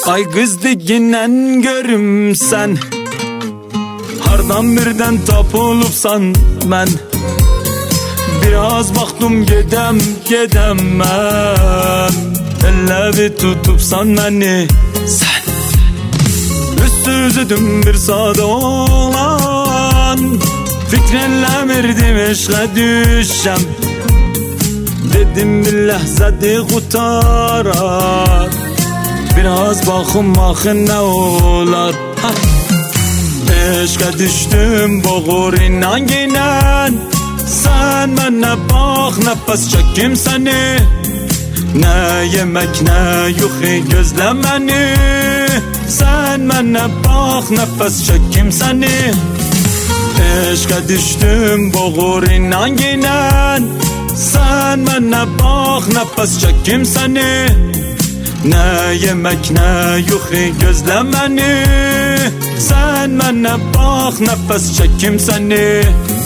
Ay kız diginden görümsen, hardan birden tapılıpsan ben. Biraz baktım gedem ben. Elle bir tutupsan beni sen. Üstüzüdüm bir sade olan, fikrenle mirdim eşle düşem. Dedim bir lehzeti kurtarar, biraz bakın ne olar. Eşke düştüm boğurun hanginen. Sen bana bak, nefes çekim seni. Ne yemek ne yuhi gözlemeni. Sen bana bak, nefes çekim seni. Eşke düştüm boğurun hanginen. Sen bana bak, nefes çekim seni. Ne yemek ne yuhi gözlemeni. Sen bana bak, nefes çekim seni.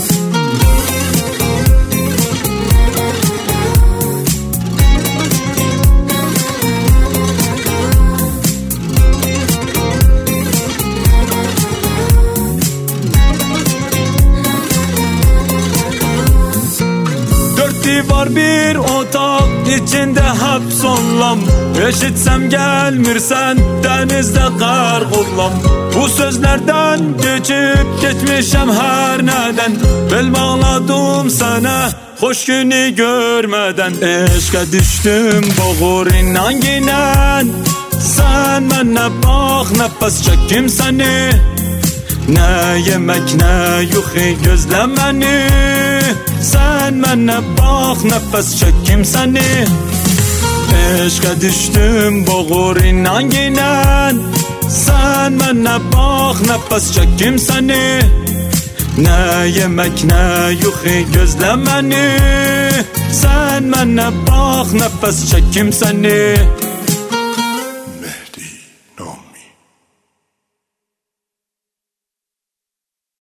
Var bir otak içinde hapsollam. Eşitsem gelmirsen denizde kargollam. Bu sözlerden geçip geçmişem her neden. Bel bağladım sana hoş günü görmeden. Eşke düştüm boğurun hanginen. Sen bana bak, nefes çekim seni. Ne yemek ne yuhi gözlemeni. Sen bana bak, nefes çekim seni. Eşke düştüm boğurun hanginen. Sen bana bak, nefes çekim seni. Ne yemek ne yuhi gözlemeni. Sen bana bak, nefes çekim seni.